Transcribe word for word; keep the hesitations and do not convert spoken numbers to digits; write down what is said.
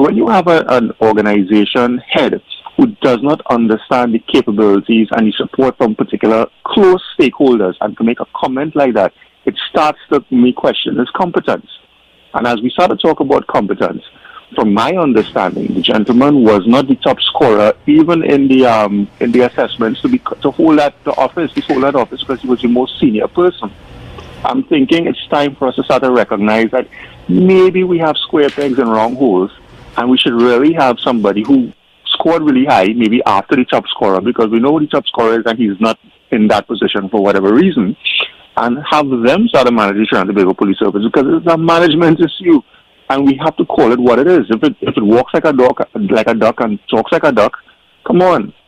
when you have a, an organization head who does not understand the capabilities and the support from particular close stakeholders, and to make a comment like that, it starts to me question his competence. And as we start to talk about competence, from my understanding, the gentleman was not the top scorer, even in the um, in the assessments to be to hold that the office, to hold that office, because he was the most senior person. I'm thinking it's time for us to start to recognize that maybe we have square pegs and round holes, and we should really have somebody who scored really high, maybe after the top scorer, because we know who the top scorer is and he's not in that position for whatever reason, and have them start to manage the Trinidad and Tobago Police Service, because it's a management issue, and we have to call it what it is. If it if it walks like a duck, like a duck and talks like a duck, come on.